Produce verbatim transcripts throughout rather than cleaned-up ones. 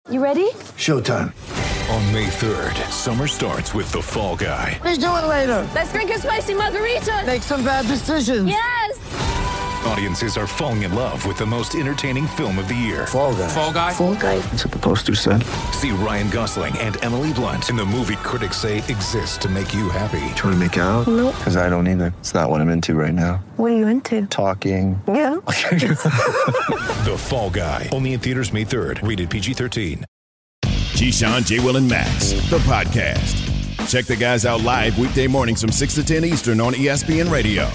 You ready? Showtime. On May third, summer starts with The Fall Guy. Let's do it later. Let's drink a spicy margarita. Make some bad decisions. Yes! Audiences are falling in love with the most entertaining film of the year. Fall Guy. Fall Guy? Fall Guy. That's what the poster said. See Ryan Gosling and Emily Blunt in the movie critics say exists to make you happy. Trying to make it out? Nope. Because I don't either. It's not what I'm into right now. What are you into? Talking. Yeah. The Fall Guy. Only in theaters May third. Rated P G thirteen. Keyshawn, J. Will, and Max, the podcast. Check the guys out live weekday mornings from six to ten Eastern on E S P N Radio.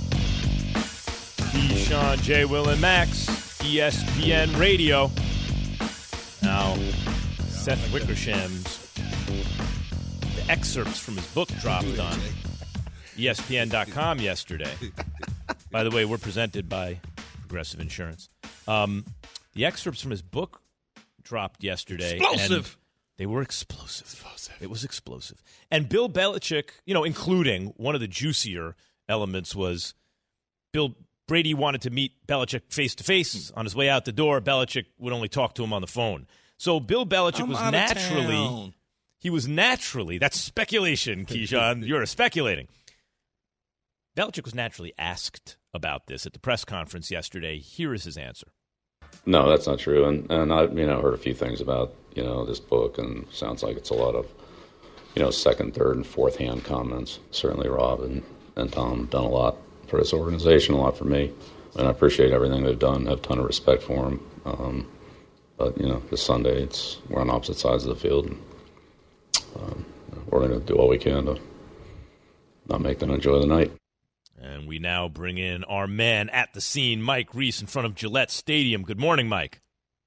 Keyshawn, J. Will, and Max, E S P N Radio. Now, Seth Wickersham's the excerpts from his book dropped on E S P N dot com yesterday. By the way, we're presented by Progressive Insurance. Um, the excerpts from his book dropped yesterday. Explosive. And they were explosive. explosive. It was explosive. And Bill Belichick, you know, including one of the juicier elements was Bill Brady wanted to meet Belichick face-to-face. On his way out the door, Belichick would only talk to him on the phone. So Bill Belichick I'm was out of naturally, town. he was naturally, that's speculation, Keyshawn. You're speculating. Belichick was naturally asked about this at the press conference yesterday. Here is his answer. No, that's not true. And and I you know heard a few things about you know this book, and sounds like it's a lot of you know second, third, and fourth hand comments. Certainly, Rob and, and Tom have done a lot for this organization, a lot for me, and I appreciate everything they've done. I have a ton of respect for them. Um, but you know, this Sunday, it's we're on opposite sides of the field, and um, we're going to do all we can to not make them enjoy the night. And we now bring in our man at the scene, Mike Reese, in front of Gillette Stadium. Good morning, Mike.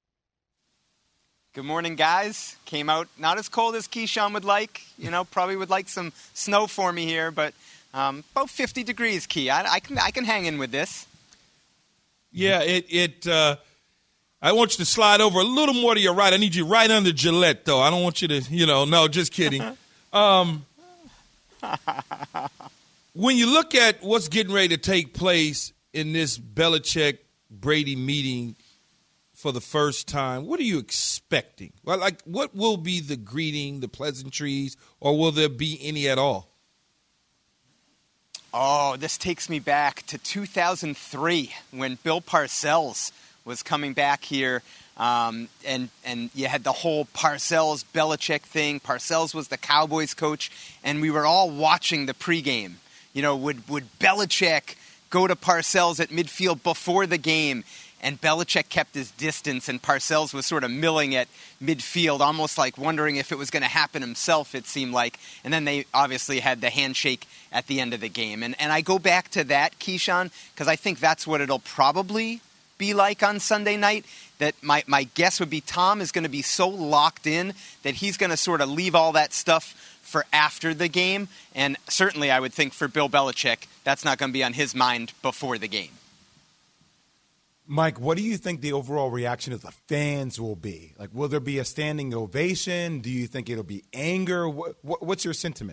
Good morning, guys. Came out not as cold as Keyshawn would like. You know, probably would like some snow for me here, but um, about fifty degrees, Key. I, I can I can hang in with this. Yeah, it. it uh, I want you to slide over a little more to your right. I need you right under Gillette, though. I don't want you to, you know, no, just kidding. um, when you look at what's getting ready to take place in this Belichick-Brady meeting for the first time, what are you expecting? Well, like, what will be the greeting, the pleasantries, or will there be any at all? Oh, this takes me back to two thousand three when Bill Parcells was coming back here, um, and and you had the whole Parcells-Belichick thing. Parcells was the Cowboys coach, and we were all watching the pregame. You know, would would Belichick go to Parcells at midfield before the game? And Belichick kept his distance, and Parcells was sort of milling at midfield, almost like wondering if it was going to happen himself, it seemed like. And then they obviously had the handshake at the end of the game. And and I go back to that, Keyshawn, because I think that's what it'll probably be like on Sunday night. That my, my guess would be Tom is going to be so locked in that he's going to sort of leave all that stuff for after the game. And certainly I would think for Bill Belichick, that's not going to be on his mind before the game. Mike, what do you think the overall reaction of the fans will be? Like, will there be a standing ovation? Do you think it'll be anger? What, what, what's your sentiment?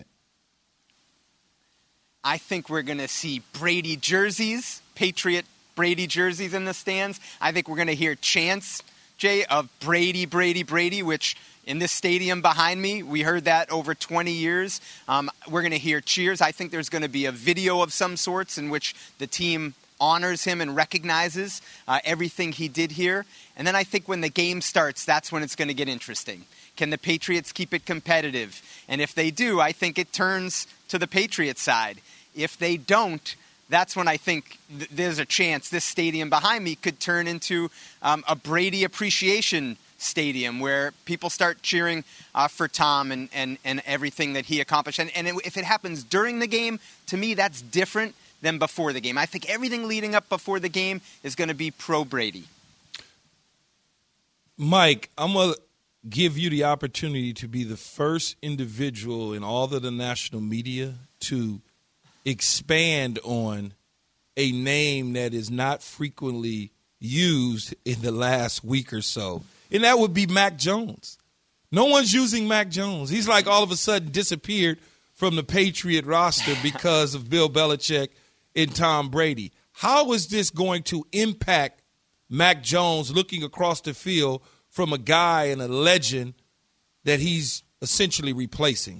I think we're going to see Brady jerseys, Patriot Brady jerseys in the stands. I think we're going to hear chants, Jay, of Brady, Brady, Brady, which in this stadium behind me, we heard that over twenty years. Um, we're going to hear cheers. I think there's going to be a video of some sorts in which the team honors him and recognizes uh, everything he did here. And then I think when the game starts, that's when it's going to get interesting. Can the Patriots keep it competitive? And if they do, I think it turns to the Patriots side. If they don't, that's when I think th- there's a chance this stadium behind me could turn into um, a Brady appreciation stadium where people start cheering uh, for Tom and, and, and everything that he accomplished. And, and it, if it happens during the game, to me, that's different than before the game. I think everything leading up before the game is going to be pro-Brady. Mike, I'm going to give you the opportunity to be the first individual in all of the national media to expand on a name that is not frequently used in the last week or so, and that would be Mac Jones. No one's using Mac Jones. He's like all of a sudden disappeared from the Patriot roster because of Bill Belichick and Tom Brady. How is this going to impact Mac Jones looking across the field from a guy and a legend that he's essentially replacing?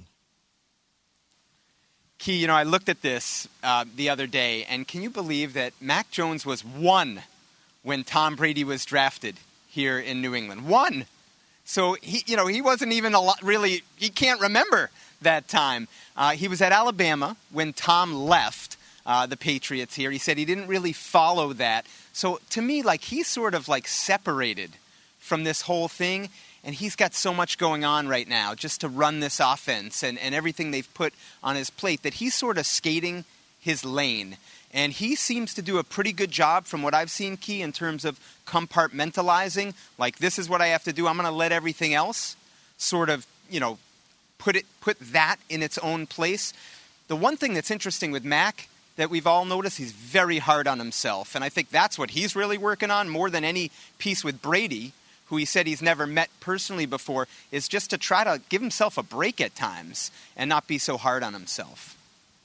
Key, you know, I looked at this uh, the other day, and can you believe that Mac Jones was one when Tom Brady was drafted here in New England? One. So, he, you know, he wasn't even a lot really, he can't remember that time. Uh, he was at Alabama when Tom left uh, the Patriots here. He said he didn't really follow that. So, to me, like, he's sort of, like, separated from this whole thing. And he's got so much going on right now just to run this offense and, and everything they've put on his plate that he's sort of skating his lane. And he seems to do a pretty good job from what I've seen, Key, in terms of compartmentalizing. Like, this is what I have to do. I'm going to let everything else sort of, you know, put it put that in its own place. The one thing that's interesting with Mac that we've all noticed, he's very hard on himself. And I think that's what he's really working on more than any piece with Brady, who he said he's never met personally before, is just to try to give himself a break at times and not be so hard on himself.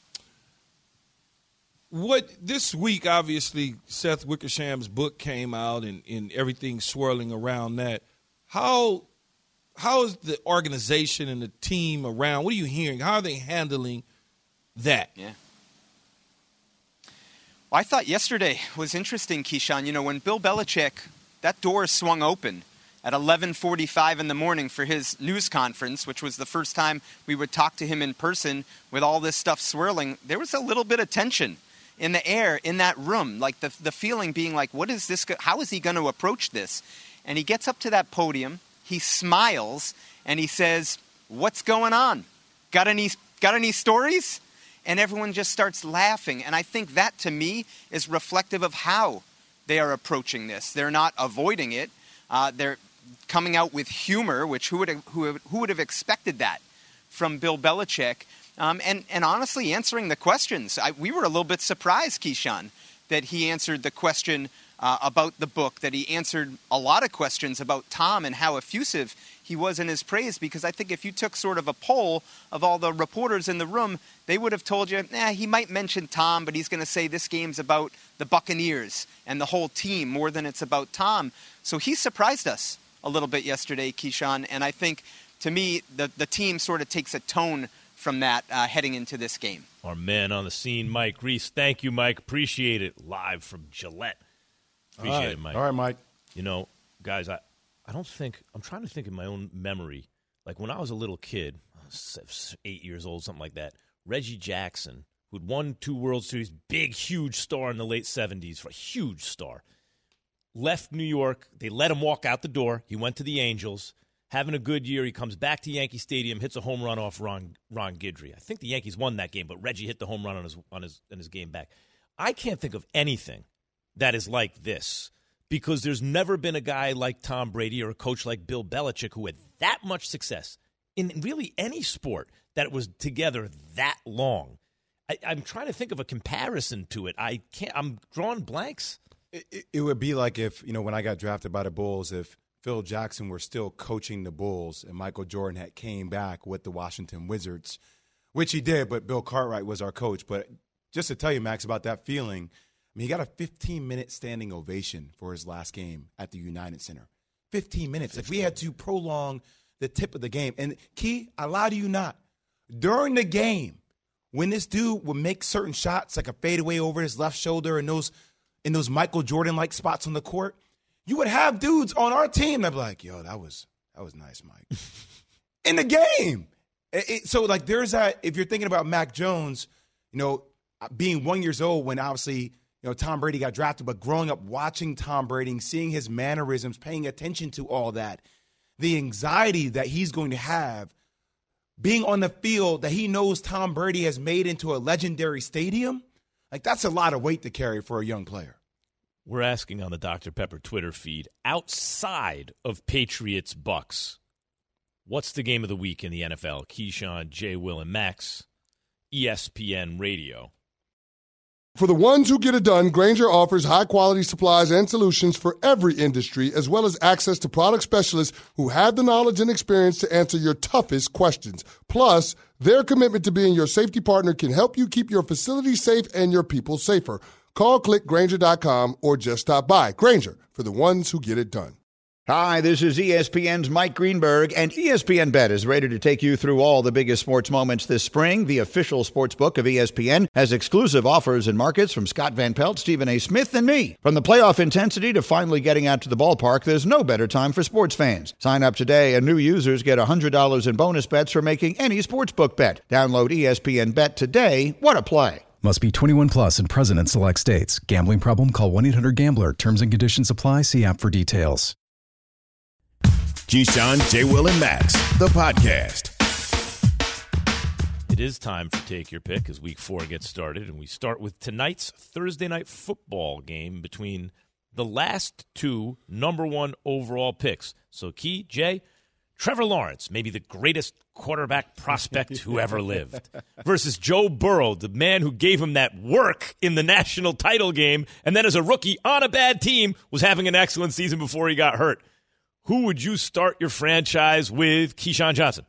What this week, obviously, Seth Wickersham's book came out and, and everything swirling around that. How how is the organization and the team around? What are you hearing? How are they handling that? Yeah. Well, I thought yesterday was interesting, Keyshawn. You know, when Bill Belichick, that door swung open at eleven forty-five in the morning for his news conference, which was the first time we would talk to him in person with all this stuff swirling, there was a little bit of tension in the air in that room, like the the feeling being like, what is this? How is he going to approach this? And he gets up to that podium, he smiles, and he says, what's going on? Got any, got any stories? And everyone just starts laughing. And I think that, to me, is reflective of how they are approaching this. They're not avoiding it. Uh, they're coming out with humor, which who would have, who, who would have expected that from Bill Belichick? Um, and, and honestly, answering the questions. I, we were a little bit surprised, Keyshawn, that he answered the question uh, about the book, that he answered a lot of questions about Tom and how effusive he was in his praise, because I think if you took sort of a poll of all the reporters in the room, they would have told you, eh, he might mention Tom, but he's going to say this game's about the Buccaneers and the whole team more than it's about Tom. So he surprised us a little bit yesterday, Keyshawn, and I think, to me, the, the team sort of takes a tone from that uh, heading into this game. Our man on the scene, Mike Reese. Thank you, Mike. Appreciate it. Live from Gillette. Appreciate All right. it, Mike. All right, Mike. You know, guys, I, I don't think – I'm trying to think in my own memory. Like when I was a little kid, eight years old, something like that, Reggie Jackson, who'd won two World Series, big, huge star in the late seventies, a huge star, left New York. They let him walk out the door. He went to the Angels. Having a good year, he comes back to Yankee Stadium, hits a home run off Ron Ron Guidry. I think the Yankees won that game, but Reggie hit the home run on his on his on his game back. I can't think of anything that is like this, because there's never been a guy like Tom Brady or a coach like Bill Belichick who had that much success in really any sport that was together that long. I, I'm trying to think of a comparison to it. I can't. I'm drawing blanks. It, it, it would be like if, you know, when I got drafted by the Bulls, if Phil Jackson were still coaching the Bulls and Michael Jordan had came back with the Washington Wizards, which he did, but Bill Cartwright was our coach. But just to tell you, Max, about that feeling, I mean, he got a fifteen-minute standing ovation for his last game at the United Center. fifteen minutes. Like, we had to prolong the tip of the game. And, Key, I lie to you not, during the game, when this dude would make certain shots, like a fadeaway over his left shoulder and those in those Michael Jordan-like spots on the court, you would have dudes on our team that be like, yo, that was that was nice, Mike. In the game. It, it, so, like, there's that, if you're thinking about Mac Jones, you know, being one years old when obviously, you know, Tom Brady got drafted, but growing up watching Tom Brady, seeing his mannerisms, paying attention to all that, the anxiety that he's going to have being on the field that he knows Tom Brady has made into a legendary stadium, like, that's a lot of weight to carry for a young player. We're asking on the Doctor Pepper Twitter feed, outside of Patriots Bucks, what's the game of the week in the N F L? Keyshawn, Jay, Will, and Max, E S P N Radio. For the ones who get it done, Grainger offers high-quality supplies and solutions for every industry, as well as access to product specialists who have the knowledge and experience to answer your toughest questions. Plus, their commitment to being your safety partner can help you keep your facility safe and your people safer. Call, click Grainger dot com, or just stop by. Grainger, for the ones who get it done. Hi, this is E S P N's Mike Greenberg, and E S P N Bet is ready to take you through all the biggest sports moments this spring. The official sports book of E S P N has exclusive offers and markets from Scott Van Pelt, Stephen A. Smith, and me. From the playoff intensity to finally getting out to the ballpark, there's no better time for sports fans. Sign up today, and new users get one hundred dollars in bonus bets for making any sportsbook bet. Download E S P N Bet today. What a play. Must be twenty-one plus and present in select states. Gambling problem? Call one eight hundred gambler. Terms and conditions apply. See app for details. Keyshawn, J. Will, and Max, the podcast. It is time for Take Your Pick as week four gets started, and we start with tonight's Thursday night football game between the last two number one overall picks. So, Key, Jay, Trevor Lawrence, maybe the greatest quarterback prospect who ever lived, versus Joe Burrow, the man who gave him that work in the national title game, and then as a rookie on a bad team was having an excellent season before he got hurt. Who would you start your franchise with, Keyshawn Johnson?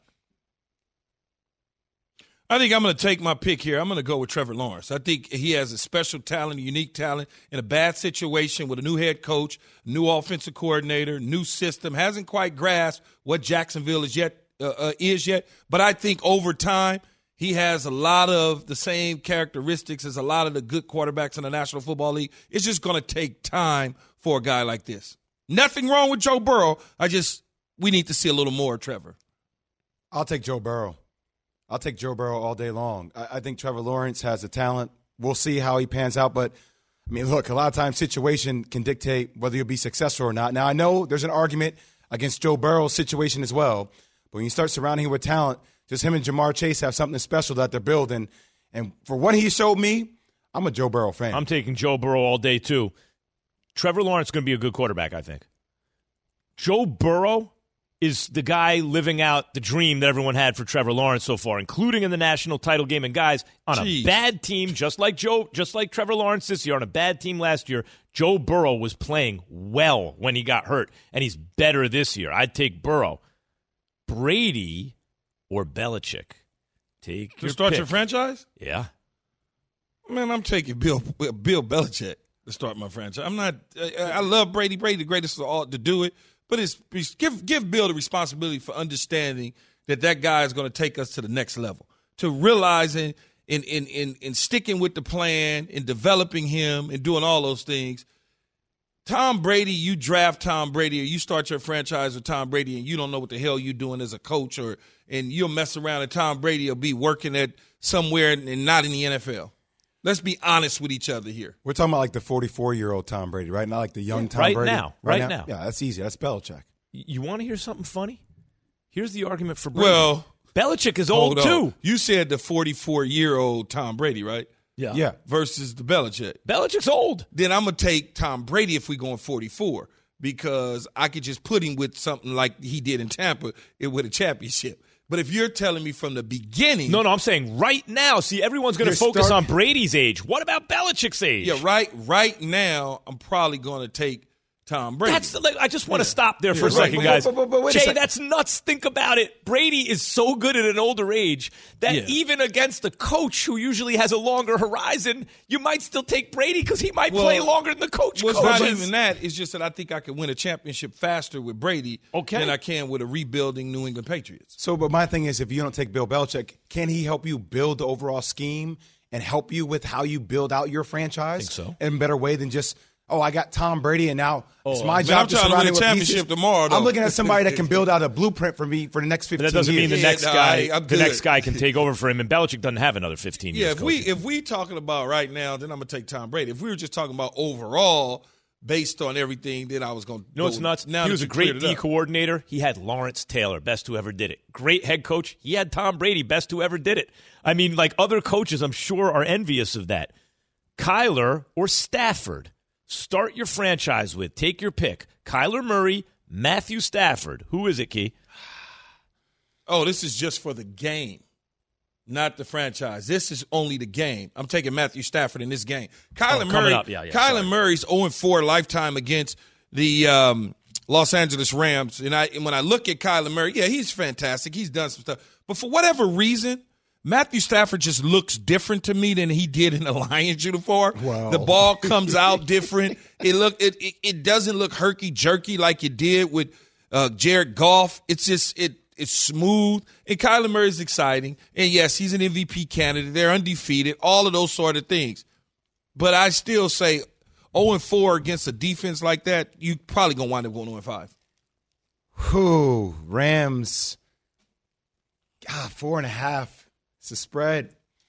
I think I'm going to take my pick here. I'm going to go with Trevor Lawrence. I think he has a special talent, a unique talent in a bad situation with a new head coach, new offensive coordinator, new system. Hasn't quite grasped what Jacksonville is yet, uh, uh, is yet. But I think over time, he has a lot of the same characteristics as a lot of the good quarterbacks in the National Football League. It's just going to take time for a guy like this. Nothing wrong with Joe Burrow. I just, we need to see a little more of Trevor. I'll take Joe Burrow. I'll take Joe Burrow all day long. I, I think Trevor Lawrence has the talent. We'll see how he pans out. But, I mean, look, a lot of times situation can dictate whether you'll be successful or not. Now, I know there's an argument against Joe Burrow's situation as well. But when you start surrounding him with talent, just him and Jamar Chase have something special that they're building. And for what he showed me, I'm a Joe Burrow fan. I'm taking Joe Burrow all day, too. Trevor Lawrence is going to be a good quarterback, I think. Joe Burrow is the guy living out the dream that everyone had for Trevor Lawrence so far, including in the national title game. And guys, on Jeez. a bad team, just like Joe, just like Trevor Lawrence this year, on a bad team last year, Joe Burrow was playing well when he got hurt, and he's better this year. I'd take Burrow. Brady or Belichick? Take to your start pick. your franchise? Yeah. Man, I'm taking Bill Bill Belichick to start my franchise. I'm not. I love Brady. Brady, the greatest of all to do it. But it's, it's give give Bill the responsibility for understanding that that guy is going to take us to the next level, to realizing in in in in sticking with the plan, in developing him, and doing all those things. Tom Brady, you draft Tom Brady, or you start your franchise with Tom Brady, and you don't know what the hell you're doing as a coach, or and you'll mess around, and Tom Brady will be working at somewhere and not in the N F L. Let's be honest with each other here. We're talking about like the forty-four-year-old Tom Brady, right? Not like the young Tom right Brady. Now, right, right now. now. Yeah, that's easy. That's Belichick. You want to hear something funny? Here's the argument for Brady. Well, Belichick is old, too. You said the forty-four-year-old Tom Brady, right? Yeah. Yeah. Versus the Belichick. Belichick's old. Then I'm going to take Tom Brady if we're going forty-four, because I could just put him with something like he did in Tampa with a championship. But if you're telling me from the beginning. No, no, I'm saying right now. See, everyone's going to focus start- on Brady's age. What about Belichick's age? Yeah, right right now, I'm probably going to take Tom Brady. That's like, I just want to yeah. stop there for yeah, a second, right. guys. But, but, but, but Jay, that's nuts. Think about it. Brady is so good at an older age that yeah. even against a coach who usually has a longer horizon, you might still take Brady because he might well, play longer than the coach well, coaches. It's not even that. It's just that I think I could win a championship faster with Brady okay. than I can with a rebuilding New England Patriots. So, but my thing is, if you don't take Bill Belichick, can he help you build the overall scheme and help you with how you build out your franchise I think so. in a better way than just – oh, I got Tom Brady, and now oh, it's my man, job I'm to trying surround to him win a with championship pieces. tomorrow, though. I'm looking at somebody that can build out a blueprint for me for the next fifteen years. But that doesn't years. mean the yeah, next no, guy, I, the next guy can take over for him, and Belichick doesn't have another fifteen yeah, years. if we coaching. if we talking about right now, then I'm gonna take Tom Brady. If we were just talking about overall, based on everything, then I was gonna. No, it's nuts. Now he was a great D up. coordinator. He had Lawrence Taylor, best who ever did it. Great head coach. He had Tom Brady, best who ever did it. I mean, like other coaches, I'm sure are envious of that. Kyler or Stafford. Start your franchise with. Take your pick. Kyler Murray, Matthew Stafford. Who is it, Key? Oh, this is just for the game, not the franchise. This is only the game. I'm taking Matthew Stafford in this game. Kyler oh, Murray. Up. Yeah, yeah, Kyler sorry. Murray's oh and four lifetime against the um, Los Angeles Rams. And I and when I look at Kyler Murray, yeah, he's fantastic. He's done some stuff. But for whatever reason, Matthew Stafford just looks different to me than he did in the Lions uniform. Wow. The ball comes out different. It look it, it it doesn't look herky jerky like it did with uh, Jared Goff. It's just it it's smooth. And Kyler Murray is exciting. And yes, he's an M V P candidate. They're undefeated. All of those sort of things. But I still say oh and four against a defense like that, you probably gonna wind up going oh and five. Whew, Rams. God, four and a half. It's a spread.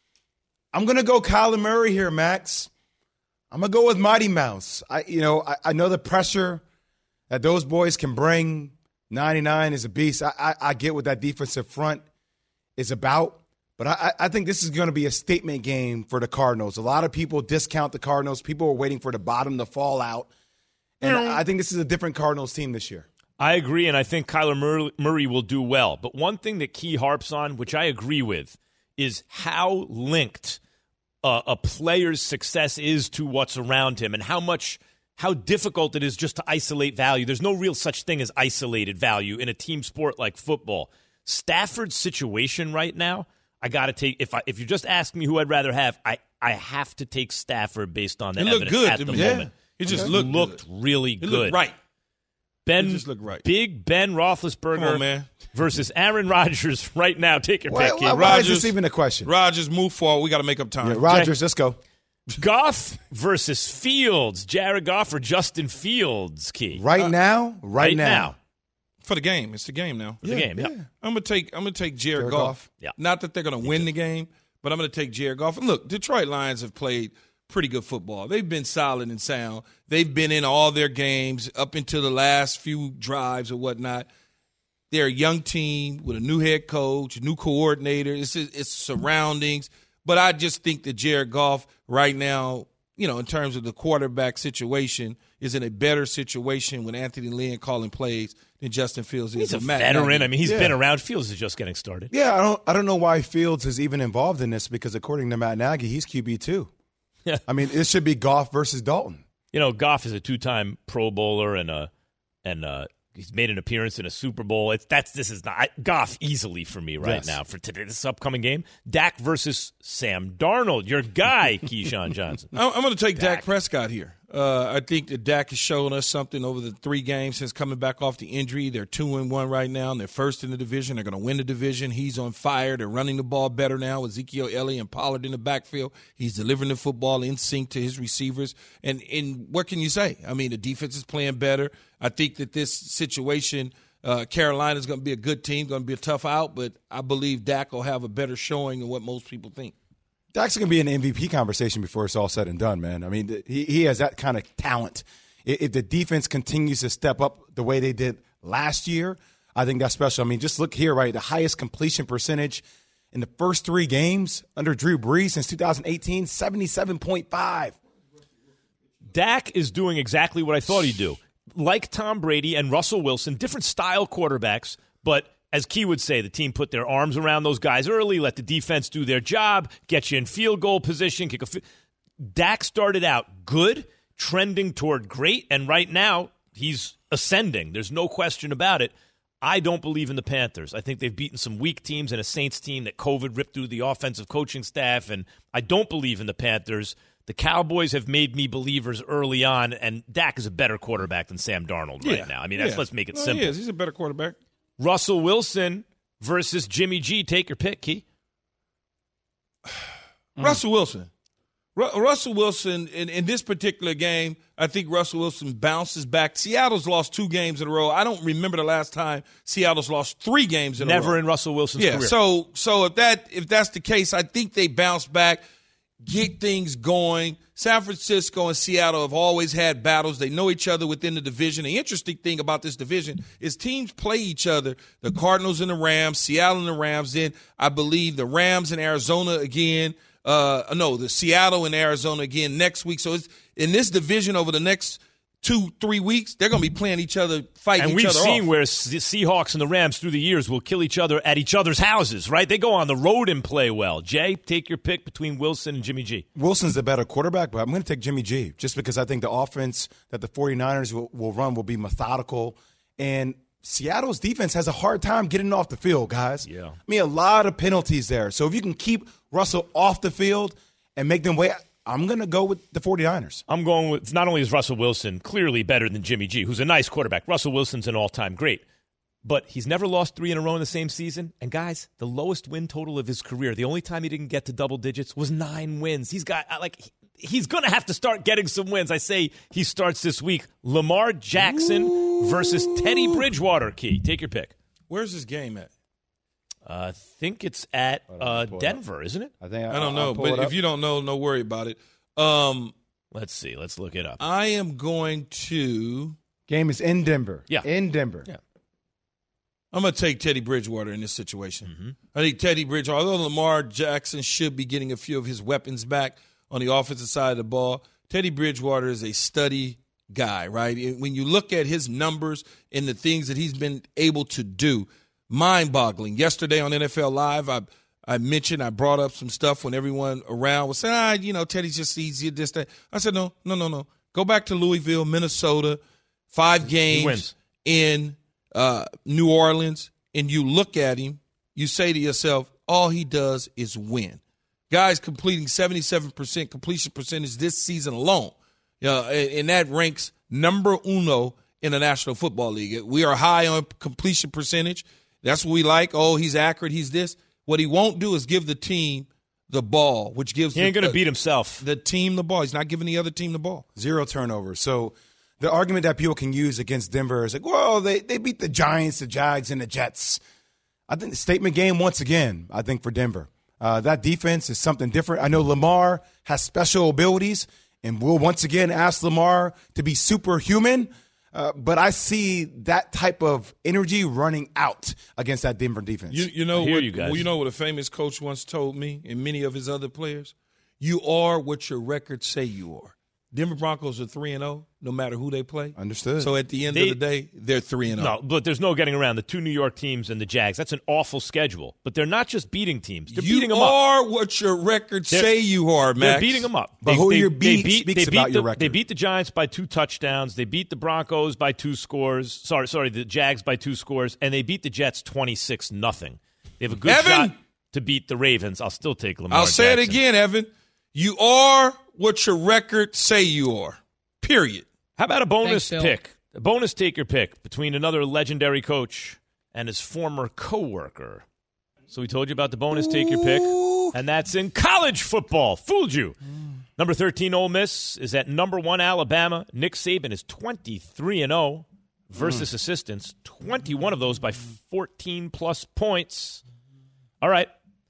I'm going to go Kyler Murray here, Max. I'm going to go with Mighty Mouse. I, you know, I, I know the pressure that those boys can bring. ninety-nine is a beast. I, I, I get what that defensive front is about, but I, I think this is going to be a statement game for the Cardinals. A lot of people discount the Cardinals. People are waiting for the bottom to fall out, and I think this is a different Cardinals team this year. I agree, and I think Kyler Murray will do well. But one thing that Key harps on, which I agree with, is how linked uh, a player's success is to what's around him and how much, how difficult it is just to isolate value. There's no real such thing as isolated value in a team sport like football. Stafford's situation right now, I got to take, if I, if you just ask me who I'd rather have, I, I have to take Stafford based on the it evidence good at to the me. moment. Yeah. It just okay. looked looked good. really it good. Looked right. Ben, it just looked right. Big Ben Roethlisberger Come on, man. versus Aaron Rodgers right now. Take your why, pick. Why, why is this even a question? Rodgers, move forward. We got to make up time. Yeah, Rodgers, let's go. Goff versus Fields. Jared Goff or Justin Fields, Key? Right uh, now? Right, right now. now. For the game. It's the game now. For the yeah, game, yeah. yeah. I'm gonna take I'm gonna take Jared, Jared Goff. Goff. Yeah. Not that they're gonna win the game, but I'm gonna take Jared Goff. And look, Detroit Lions have played pretty good football. They've been solid and sound. They've been in all their games up until the last few drives or whatnot. They're a young team with a new head coach, a new coordinator. It's it's surroundings. But I just think that Jared Goff right now, you know, in terms of the quarterback situation, is in a better situation with Anthony Lynn calling plays than Justin Fields is. He's a Matt veteran. Nagy. I mean, he's Yeah. been around. Fields is just getting started. Yeah, I don't I don't know why Fields is even involved in this because according to Matt Nagy, he's Q B two. Yeah. I mean, it should be Goff versus Dalton. You know, Goff is a two-time Pro Bowler and a and uh, he's made an appearance in a Super Bowl. It's that's this is not Goff easily for me right Yes. now for today this upcoming game. Dak versus Sam Darnold, your guy, Keyshawn Johnson. I'm, I'm going to take Dak. Dak Prescott here. Uh, I think that Dak has shown us something over the three games since coming back off the injury. They're two and one right now, and they're first in the division. They're going to win the division. He's on fire. They're running the ball better now with Ezekiel Elliott and Pollard in the backfield. He's delivering the football in sync to his receivers. And and what can you say? I mean, the defense is playing better. I think that this situation, uh, Carolina is going to be a good team, going to be a tough out, but I believe Dak will have a better showing than what most people think. Dak's going to be in the M V P conversation before it's all said and done, man. I mean, he, he has that kind of talent. If, if the defense continues to step up the way they did last year, I think that's special. I mean, just look here, right? The highest completion percentage in the first three games under Drew Brees since two thousand eighteen, seventy-seven point five. Dak is doing exactly what I thought he'd do. Like Tom Brady and Russell Wilson, different style quarterbacks, but as Key would say, the team put their arms around those guys early, let the defense do their job, get you in field goal position, kick a fi- Dak started out good, trending toward great, and right now he's ascending. There's no question about it. I don't believe in the Panthers. I think they've beaten some weak teams and a Saints team that COVID ripped through the offensive coaching staff, and I don't believe in the Panthers. The Cowboys have made me believers early on, and Dak is a better quarterback than Sam Darnold right Yeah. now. I mean, that's, Yeah. let's make it Well, simple. He is. He's a better quarterback. Russell Wilson versus Jimmy G. Take your pick, Key. Russell Wilson. Ru- Russell Wilson, in, in this particular game, I think Russell Wilson bounces back. Seattle's lost two games in a row. I don't remember the last time Seattle's lost three games in a row. Never in Russell Wilson's yeah, career. so so if that if that's the case, I think they bounce back, get things going. San Francisco and Seattle have always had battles. They know each other within the division. The interesting thing about this division is teams play each other. The Cardinals and the Rams, Seattle and the Rams. Then I believe the Rams and Arizona again. Uh, no, the Seattle and Arizona again next week. So it's in this division over the next two, three weeks, they're going to be playing each other, fighting and each we've other seen off. where the Seahawks and the Rams through the years will kill each other at each other's houses, right? They go on the road and play well. Jay, take your pick between Wilson and Jimmy G. Wilson's the better quarterback, but I'm going to take Jimmy G just because I think the offense that the 49ers will, will run will be methodical. And Seattle's defense has a hard time getting off the field, guys. Yeah. I mean, a lot of penalties there. So if you can keep Russell off the field and make them wait, I'm going to go with the 49ers. I'm going with, not only is Russell Wilson clearly better than Jimmy G, who's a nice quarterback. Russell Wilson's an all-time great. But he's never lost three in a row in the same season. And, guys, the lowest win total of his career, the only time he didn't get to double digits was nine wins. He's got, like, he's going to have to start getting some wins. I say he starts this week. Lamar Jackson Ooh. versus Teddy Bridgewater. Key, take your pick. Where's this game at? Uh, I think it's at uh, Denver, isn't it? I think I, I don't know, but if you don't know, no worry about it. Um, Let's see. Let's look it up. I am going to. Game is in Denver. Yeah. In Denver. Yeah. I'm going to take Teddy Bridgewater in this situation. Mm-hmm. I think Teddy Bridgewater, although Lamar Jackson should be getting a few of his weapons back on the offensive side of the ball, Teddy Bridgewater is a study guy, right? When you look at his numbers and the things that he's been able to do, mind-boggling. Yesterday on N F L Live, I I mentioned, I brought up some stuff when everyone around was saying, ah, you know, Teddy's just easy, this, that. I said, no, no, no, no. Go back to Louisville, Minnesota, five games in uh, New Orleans, and you look at him, you say to yourself, all he does is win. Guys completing seventy-seven percent completion percentage this season alone. Uh, and that ranks number uno in the National Football League. We are high on completion percentage. That's what we like. Oh, he's accurate. He's this. What he won't do is give the team the ball, which gives he ain't the, going to beat himself. The team the ball. He's not giving the other team the ball. Zero turnovers. So the argument that people can use against Denver is like, well, they, they beat the Giants, the Jags, and the Jets. I think the statement game once again, I think, for Denver. Uh, that defense is something different. I know Lamar has special abilities, and we'll once again ask Lamar to be superhuman. Uh, but I see that type of energy running out against that Denver defense. You, you know I hear what? You, guys. Well, you know what a famous coach once told me, and many of his other players. You are what your records say you are. Denver Broncos are three and zero, no matter who they play. Understood. So at the end They, of the day, they're three and zero. No, but there's no getting around the two New York teams and the Jags. That's an awful schedule. But they're not just beating teams; they're you beating them up. You up. are what your records They're, say you are, Max. They're beating them up. But they, who they, your they beat beat, speaks they beat about the, your record. They beat the Giants by two touchdowns. They beat the Broncos by two scores. Sorry, sorry, the Jags by two scores, and they beat the Jets twenty-six nothing. They have a good Evan, shot to beat the Ravens. I'll still take Lamar. I'll say Jackson. it again, Evan. You are what your records say you are. Period. How about a bonus Thanks, pick? A bonus take your pick between another legendary coach and his former coworker. So we told you about the bonus take your pick, and that's in college football. Fooled you. Number thirteen Ole Miss is at number one Alabama. Nick Saban is twenty-three and oh versus mm. assistants, twenty-one of those by fourteen plus points. All right.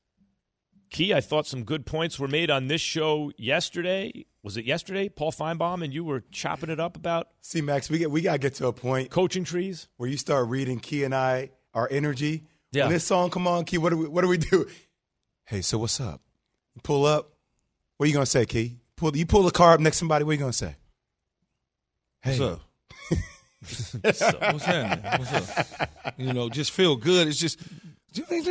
Key, I thought some good points were made on this show yesterday. Was it yesterday? Paul Feinbaum and you were chopping it up about See, Max, we get we gotta get to a point coaching trees where you start reading Key and I our energy. Yeah. When this song come on, Key, what do we what do we do? Hey, so what's up? You pull up. What are you gonna say, Key? Pull you pull the car up next to somebody. What are you gonna say? Hey, What's up? What's up? What's happening? What's up? You know, just feel good. It's just. It's just,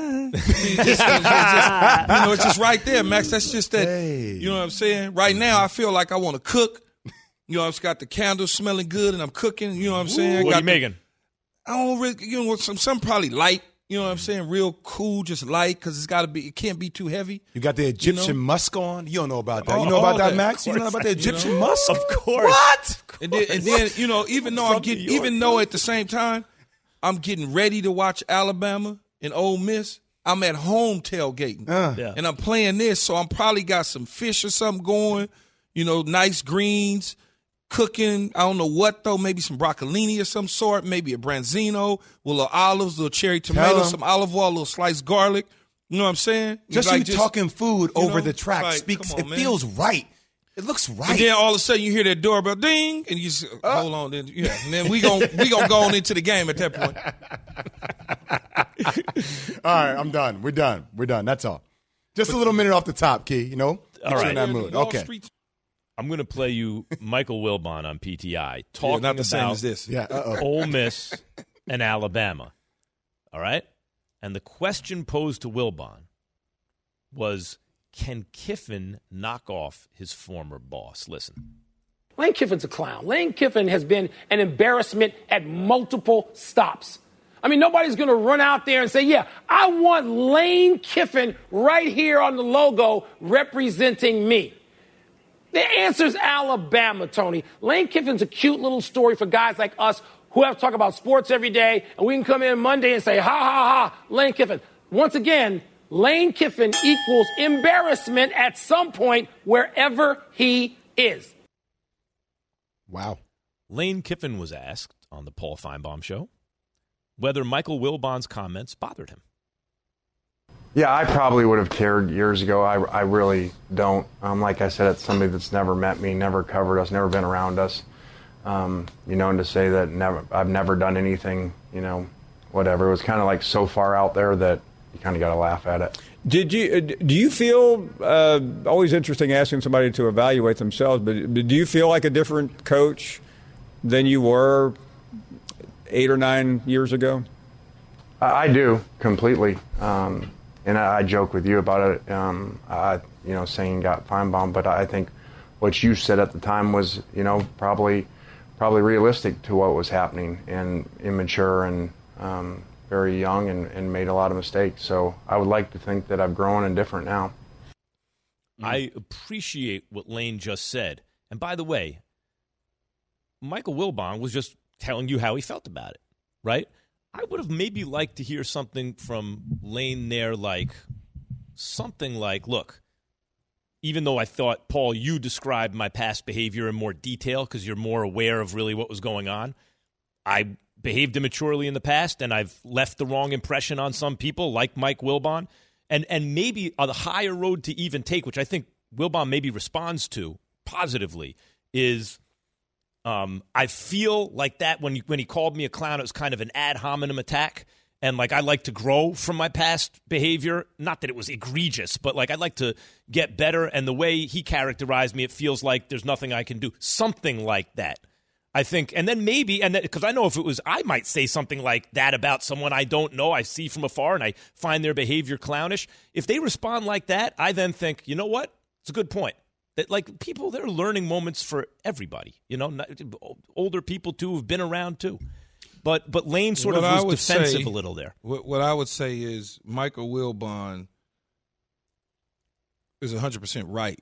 it's just, you know, it's just right there, Max. That's just that. Hey. You know what I'm saying? Right now, I feel like I want to cook. You know, I've got the candles smelling good, and I'm cooking. You know what I'm saying? Ooh, what got are you making? The, I don't really, you know, some some probably light. You know what I'm saying? Real cool, just light, because it's got to be. It can't be too heavy. You got the Egyptian you know? musk on. You don't know about that. All, you know about that, that, Max? You know about the Egyptian you know? musk? Of course. What? And then, and then, you know, even though From I'm getting, New York, even though at the same time, I'm getting ready to watch Alabama and Ole Miss. I'm at home tailgating, Uh. Yeah. and I'm playing this, so I'm probably got some fish or something going. You know, nice greens, cooking. I don't know what though. Maybe some broccolini of some sort. Maybe a branzino with little olives, little cherry tomatoes, some olive oil, a little sliced garlic. You know what I'm saying? Just like you just, talking food you over know, the track like, speaks. come on, it man. feels right. It looks right. And then all of a sudden you hear that doorbell ding, and you just uh, hold on. Then yeah, and then we gon' we gonna go on into the game at that point. All right, I'm done. We're done. We're done. That's all. Just a little minute off the top, Key. You know, All right. in that mood. Wall Okay. Street- I'm going to play you Michael Wilbon on P T I talking Yeah, not the about same as this. Yeah. Uh-oh. Ole Miss and Alabama. All right? And the question posed to Wilbon was, can Kiffin knock off his former boss? Listen. Lane Kiffin's a clown. Lane Kiffin has been an embarrassment at multiple stops. I mean, nobody's going to run out there and say, yeah, I want Lane Kiffin right here on the logo representing me. The answer's Alabama, Tony. Lane Kiffin's a cute little story for guys like us who have to talk about sports every day, and we can come in Monday and say, ha, ha, ha, Lane Kiffin. Once again, Lane Kiffin equals embarrassment at some point wherever he is. Wow. Lane Kiffin was asked on the Paul Feinbaum Show whether Michael Wilbon's comments bothered him. Yeah, I probably would have cared years ago. I, I really don't. Um, like I said, it's somebody that's never met me, never covered us, never been around us. Um, you know, and to say that never, I've never done anything, you know, whatever. It was kind of like so far out there that you kind of got to laugh at it. Did you do you feel uh, always interesting asking somebody to evaluate themselves? But do you feel like a different coach than you were eight or nine years ago? I, I do completely. Um, And I, I joke with you about it, um, I, you know, saying got Feinbaum, but I think what you said at the time was, you know, probably probably realistic to what was happening, and immature and um, very young and, and made a lot of mistakes. So I would like to think that I've grown and different now. I appreciate what Lane just said. And by the way, Michael Wilbon was just telling you how he felt about it, right? I would have maybe liked to hear something from Lane there, like something like, look, even though I thought, Paul, you described my past behavior in more detail because you're more aware of really what was going on, I behaved immaturely in the past, and I've left the wrong impression on some people, like Mike Wilbon, and and maybe a higher road to even take, which I think Wilbon maybe responds to positively, is Um, I feel like that when he, when he called me a clown, it was kind of an ad hominem attack. And, like, I like to grow from my past behavior. Not that it was egregious, but, like, I'd like to get better. And the way he characterized me, it feels like there's nothing I can do. Something like that, I think. And then maybe, and because I know if it was, I might say something like that about someone I don't know, I see from afar, and I find their behavior clownish. If they respond like that, I then think, you know what? It's a good point. That, like, people, they're learning moments for everybody. You know, not, older people, too, have been around, too. But but Lane sort what of was defensive say, a little there. What, what I would say is Michael Wilbon is one hundred percent right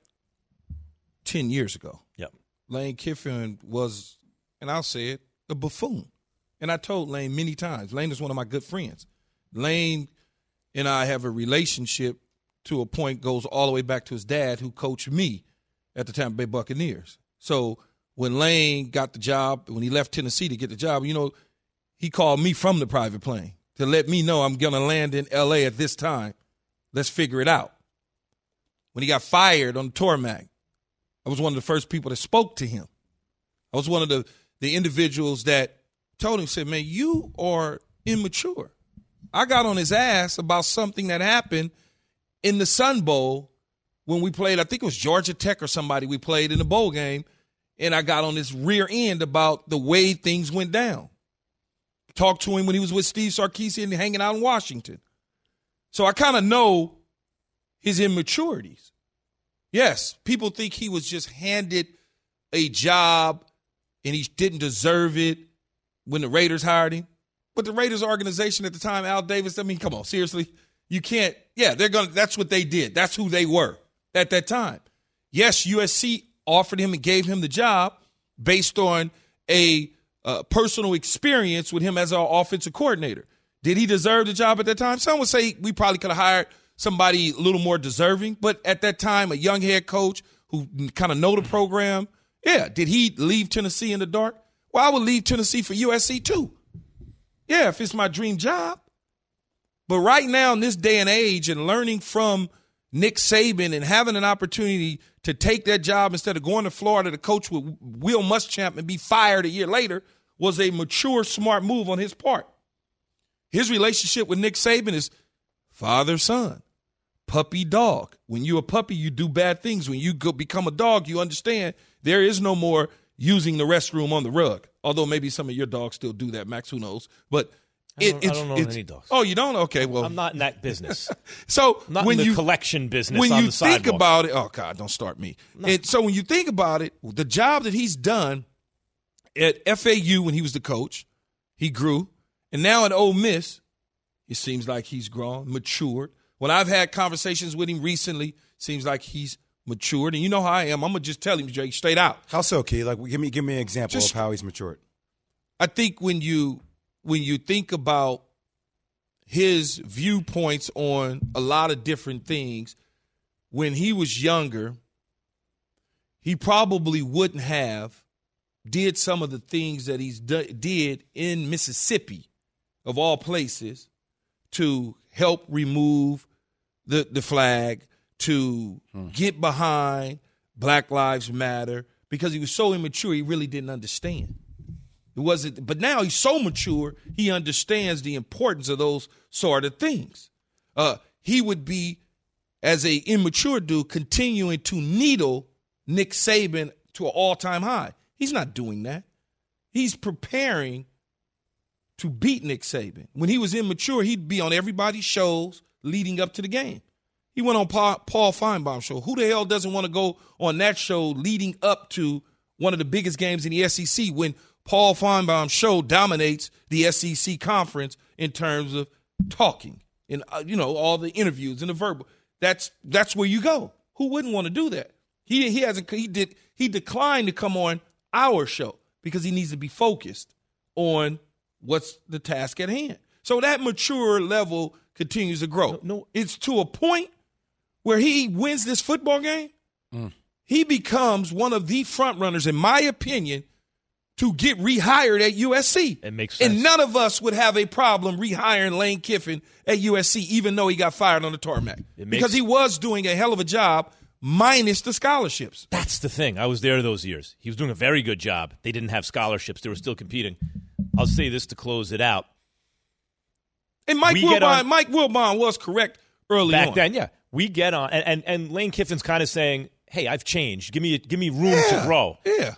ten years ago. Yep. Lane Kiffin was, and I'll say it, a buffoon. And I told Lane many times, Lane is one of my good friends. Lane and I have a relationship to a point goes all the way back to his dad, who coached me at the Tampa Bay Buccaneers. So when Lane got the job, when he left Tennessee to get the job, you know, he called me from the private plane to let me know I'm going to land in L A at this time. Let's figure it out. When he got fired on the tarmac, I was one of the first people that spoke to him. I was one of the, the individuals that told him, said, man, you are immature. I got on his ass about something that happened in the Sun Bowl when we played, I think it was Georgia Tech or somebody we played in the bowl game, and I got on his rear end about the way things went down. Talked to him when he was with Steve Sarkisian hanging out in Washington. So I kind of know his immaturities. Yes, people think he was just handed a job and he didn't deserve it when the Raiders hired him. But the Raiders organization at the time, Al Davis, I mean, come on, seriously? You can't, yeah, they're going to, that's what they did. That's who they were at that time. Yes, U S C offered him and gave him the job based on a uh, personal experience with him as our offensive coordinator. Did he deserve the job at that time? Some would say we probably could have hired somebody a little more deserving, but at that time, a young head coach who kind of know the program, yeah, did he leave Tennessee in the dark? Well, I would leave Tennessee for U S C too. Yeah, if it's my dream job. But right now in this day and age, and learning from Nick Saban and having an opportunity to take that job instead of going to Florida to coach with Will Muschamp and be fired a year later was a mature, smart move on his part. His relationship with Nick Saban is father-son, puppy-dog. When you're a puppy, you do bad things. When you go become a dog, you understand there is no more using the restroom on the rug, although maybe some of your dogs still do that, Max, who knows. But I don't, it, I don't know any dogs. Oh, you don't? Okay, well. I'm not in that business. so I'm not when in the you, collection business when on you the think sidewalk. about it, oh, God, don't start me. No. And so when you think about it, the job that he's done at F A U when he was the coach, he grew. And now at Ole Miss, it seems like he's grown, matured. When I've had conversations with him recently, it seems like he's matured. And you know how I am. I'm going to just tell him, Jay, straight out. How so, Key? Like, give me give me an example Just, of how he's matured. I think when you when you think about his viewpoints on a lot of different things, when he was younger, he probably wouldn't have did some of the things that he's d- did in Mississippi, of all places, to help remove the, the flag, to hmm. get behind Black Lives Matter, because he was so immature, he really didn't understand. It wasn't, but now he's so mature, he understands the importance of those sort of things. Uh, he would be, as a immature dude, continuing to needle Nick Saban to an all-time high. He's not doing that. He's preparing to beat Nick Saban. When he was immature, he'd be on everybody's shows leading up to the game. He went on Paul, Paul Feinbaum's show. Who the hell doesn't want to go on that show leading up to one of the biggest games in the S E C when Paul Feinbaum's show dominates the S E C conference in terms of talking and, uh, you know, all the interviews and the verbal. That's that's where you go. Who wouldn't want to do that? He he hasn't he did he declined to come on our show because he needs to be focused on what's the task at hand. So that mature level continues to grow. No, no. It's to a point where he wins this football game. Mm. He becomes one of the front runners, in my opinion, to get rehired at U S C. It makes sense. And none of us would have a problem rehiring Lane Kiffin at U S C, even though he got fired on the tarmac. It makes, because he was doing a hell of a job minus the scholarships. That's the thing. I was there those years. He was doing a very good job. They didn't have scholarships. They were still competing. I'll say this to close it out. And Mike Wilbon, Mike Wilbon was correct early back on. then, yeah. We get on, and, and, and Lane Kiffin's kind of saying, hey, I've changed. Give me give me room yeah, to grow. Yeah.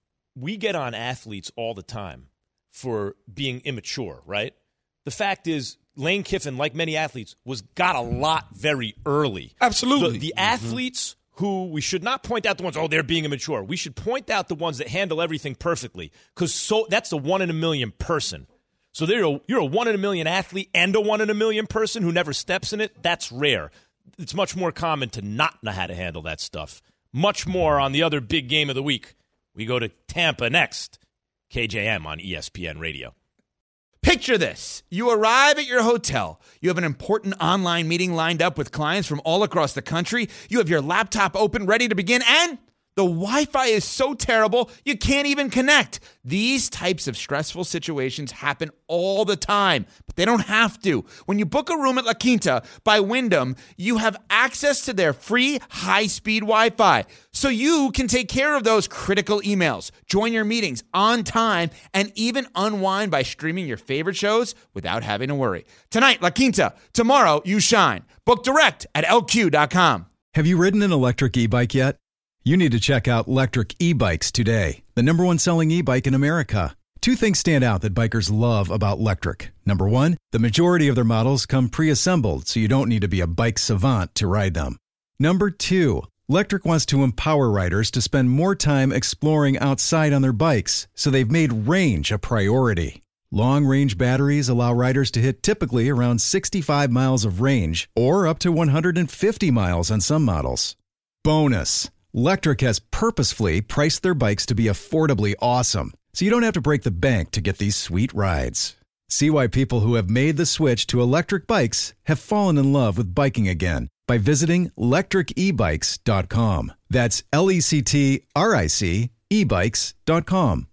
We get on athletes all the time for being immature, right? The fact is, Lane Kiffin, like many athletes, was got a lot very early. Absolutely. The, the mm-hmm. athletes who we should not point out the ones, oh, they're being immature. We should point out the ones that handle everything perfectly, because so that's a one in a million person. So you're a, you're a one in a million athlete and a one in a million person who never steps in it. That's rare. It's much more common to not know how to handle that stuff. Much more on the other big game of the week. We go to Tampa next. K J M on E S P N Radio. Picture this. You arrive at your hotel. You have an important online meeting lined up with clients from all across the country. You have your laptop open, ready to begin, and the Wi-Fi is so terrible, you can't even connect. These types of stressful situations happen all the time, but they don't have to. When you book a room at La Quinta by Wyndham, you have access to their free high-speed Wi-Fi, so you can take care of those critical emails, join your meetings on time, and even unwind by streaming your favorite shows without having to worry. Tonight, La Quinta. Tomorrow, you shine. Book direct at L Q dot com. Have you ridden an electric e-bike yet? You need to check out Lectric E-Bikes today, the number one selling e-bike in America. Two things stand out that bikers love about Lectric. Number one, the majority of their models come pre-assembled, so you don't need to be a bike savant to ride them. Number two, Lectric wants to empower riders to spend more time exploring outside on their bikes, so they've made range a priority. Long-range batteries allow riders to hit typically around sixty-five miles of range, or up to one hundred fifty miles on some models. Bonus! Lectric has purposefully priced their bikes to be affordably awesome, so you don't have to break the bank to get these sweet rides. See why people who have made the switch to electric bikes have fallen in love with biking again by visiting lectric e bikes dot com. That's L E C T R I C e bikes dot com.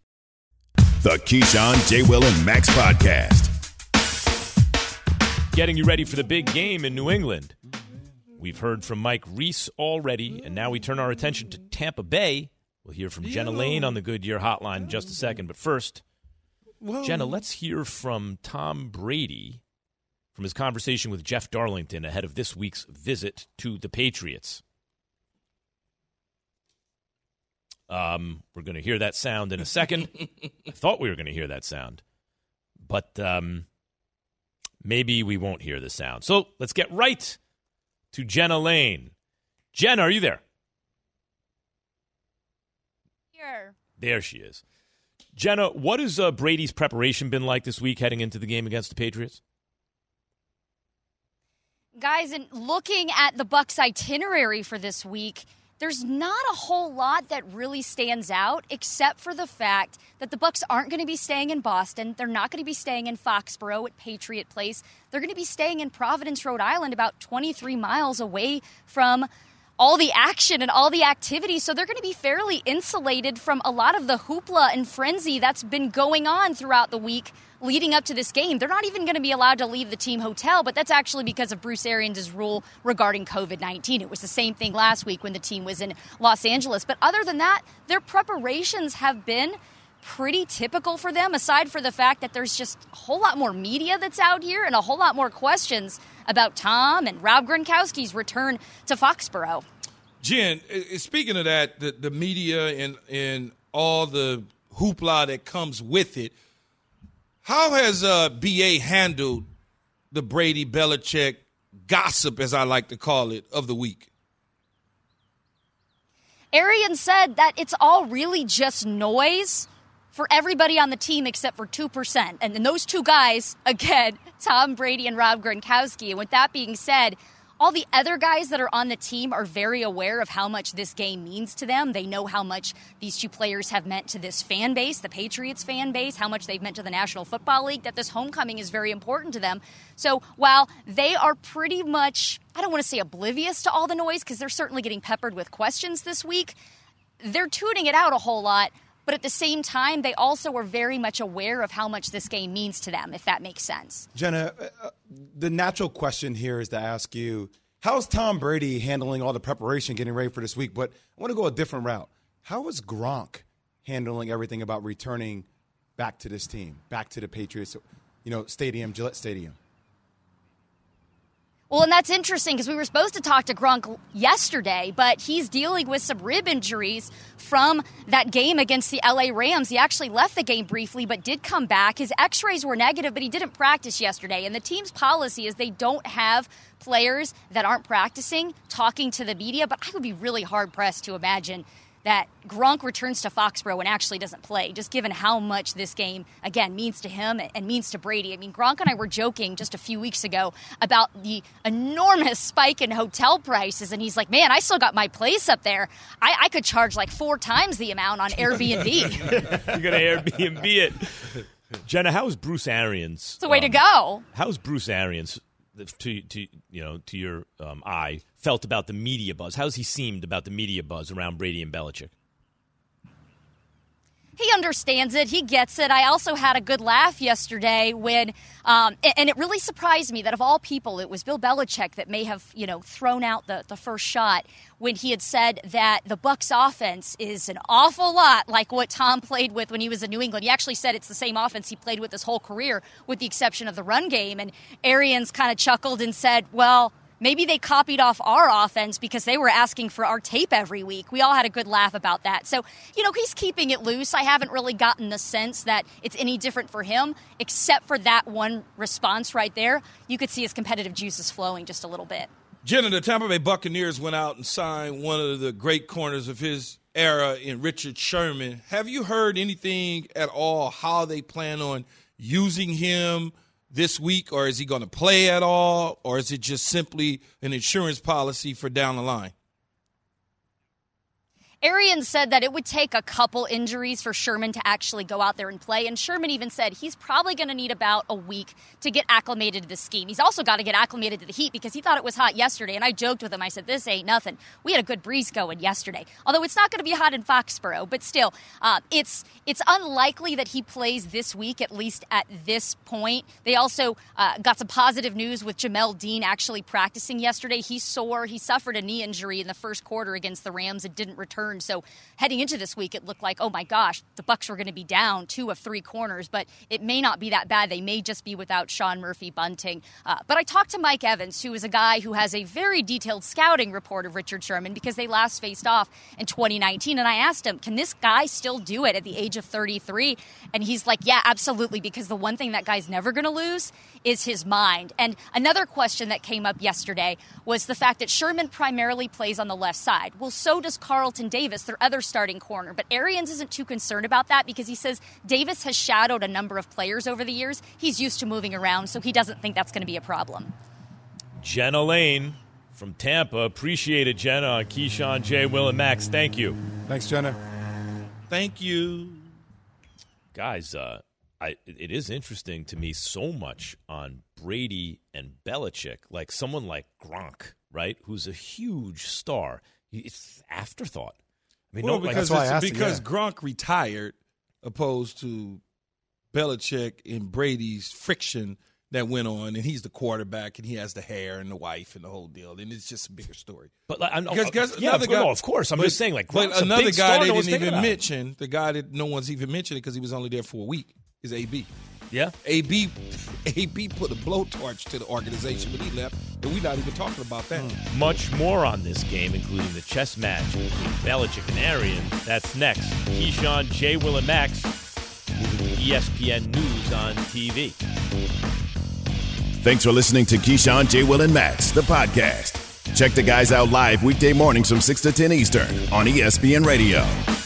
The Keyshawn, J. Will, and Max Podcast. Getting you ready for the big game in New England. We've heard from Mike Reese already, and now we turn our attention to Tampa Bay. We'll hear from Jenna Lane on the Goodyear Hotline in just a second. But first, Whoa. Jenna, let's hear from Tom Brady from his conversation with Jeff Darlington ahead of this week's visit to the Patriots. Um, we're going to hear that sound in a second. I thought we were going to hear that sound. But um, maybe we won't hear the sound. So let's get right to Jenna Lane. Jenna, are you there? Here. There she is. Jenna, what has uh, Brady's preparation been like this week heading into the game against the Patriots? Guys, in looking at the Bucs itinerary for this week, there's not a whole lot that really stands out except for the fact that the Bucs aren't going to be staying in Boston. They're not going to be staying in Foxborough at Patriot Place. They're going to be staying in Providence, Rhode Island, about twenty-three miles away from all the action and all the activity. So they're going to be fairly insulated from a lot of the hoopla and frenzy that's been going on throughout the week leading up to this game. They're not even going to be allowed to leave the team hotel, but that's actually because of Bruce Arians' rule regarding covid nineteen. It was the same thing last week when the team was in Los Angeles. But other than that, their preparations have been pretty typical for them, aside for the fact that there's just a whole lot more media that's out here and a whole lot more questions about Tom and Rob Gronkowski's return to Foxborough. Jen, speaking of that, the, the media and, and all the hoopla that comes with it, how has uh, B A handled the Brady Belichick gossip, as I like to call it, of the week? Arians said that it's all really just noise for everybody on the team except for two percent. And then those two guys, again, Tom Brady and Rob Gronkowski. And with that being said, all the other guys that are on the team are very aware of how much this game means to them. They know how much these two players have meant to this fan base, the Patriots fan base, how much they've meant to the National Football League, that this homecoming is very important to them. So while they are pretty much, I don't want to say oblivious to all the noise, because they're certainly getting peppered with questions this week, they're tuning it out a whole lot. But at the same time, they also are very much aware of how much this game means to them, if that makes sense. Jenna, uh, the natural question here is to ask you, how's Tom Brady handling all the preparation, getting ready for this week? But I want to go a different route. How is Gronk handling everything about returning back to this team, back to the Patriots, you know, stadium, Gillette Stadium? Well, and that's interesting because we were supposed to talk to Gronk yesterday, but he's dealing with some rib injuries from that game against the L A Rams. He actually left the game briefly, but did come back. His x-rays were negative, but he didn't practice yesterday. And the team's policy is they don't have players that aren't practicing talking to the media, but I would be really hard-pressed to imagine that Gronk returns to Foxborough and actually doesn't play, just given how much this game, again, means to him and means to Brady. I mean, Gronk and I were joking just a few weeks ago about the enormous spike in hotel prices, and he's like, man, I still got my place up there. I, I could charge like four times the amount on Airbnb. You're going to Airbnb it. Jenna, how is Bruce Arians? It's the way um, to go. How's Bruce Arians, to, to you know, to your um, eye, felt about the media buzz? How's he seemed about the media buzz around Brady and Belichick? He understands it. He gets it. I also had a good laugh yesterday when, um, and it really surprised me that of all people, it was Bill Belichick that may have, you know, thrown out the, the first shot when he had said that the Bucs offense is an awful lot like what Tom played with when he was in New England. He actually said it's the same offense he played with his whole career, with the exception of the run game. And Arians kind of chuckled and said, well, maybe they copied off our offense because they were asking for our tape every week. We all had a good laugh about that. So, you know, he's keeping it loose. I haven't really gotten the sense that it's any different for him, except for that one response right there. You could see his competitive juices flowing just a little bit. Jenna, the Tampa Bay Buccaneers went out and signed one of the great corners of his era in Richard Sherman. Have you heard anything at all how they plan on using him this week, or is he going to play at all, or is it just simply an insurance policy for down the line? Arians said that it would take a couple injuries for Sherman to actually go out there and play, and Sherman even said he's probably going to need about a week to get acclimated to the scheme. He's also got to get acclimated to the heat because he thought it was hot yesterday, and I joked with him. I said, this ain't nothing. We had a good breeze going yesterday, although it's not going to be hot in Foxborough, but still, uh, it's it's unlikely that he plays this week, at least at this point. They also uh, got some positive news with Jamel Dean actually practicing yesterday. He's sore. He suffered a knee injury in the first quarter against the Rams and didn't return returned. So heading into this week, it looked like, oh my gosh, the Bucs were going to be down two of three corners, but it may not be that bad. They may just be without Sean Murphy-Bunting. Uh, but I talked to Mike Evans, who is a guy who has a very detailed scouting report of Richard Sherman because they last faced off in twenty nineteen. And I asked him, can this guy still do it at the age of thirty-three? And he's like, yeah, absolutely, because the one thing that guy's never going to lose is his mind. And another question that came up yesterday was the fact that Sherman primarily plays on the left side. Well, so does Carlton Davis, their other starting corner. But Arians isn't too concerned about that because he says Davis has shadowed a number of players over the years. He's used to moving around, so he doesn't think that's going to be a problem. Jenna Lane from Tampa. Appreciate it, Jenna, on Keyshawn, J. Will, and Max. Thank you. Thanks, Jenna. Thank you. Guys, uh, I, it is interesting to me so much on Brady and Belichick, like someone like Gronk, right, who's a huge star. It's afterthought. I mean, well, no, because, like, it's, because yeah. Gronk retired opposed to Belichick and Brady's friction that went on, and he's the quarterback, and he has the hair and the wife and the whole deal, and it's just a bigger story. But like, I'm, because, because yeah, another of, guy, no, of course, I'm but, just saying, like, but Gronk's another a big guy star they no one's didn't thinking even about. mention, the guy that no one's even mentioned because he was only there for a week, is A B. Yeah, A B, A B put a blowtorch to the organization when he left, and we're not even talking about that. Mm. Much more on this game, including the chess match between Belichick and Arian. That's next. Keyshawn, J. Will, and Max, moving to E S P N News on T V. Thanks for listening to Keyshawn, J. Will, and Max, the podcast. Check the guys out live weekday mornings from six to ten Eastern on E S P N Radio.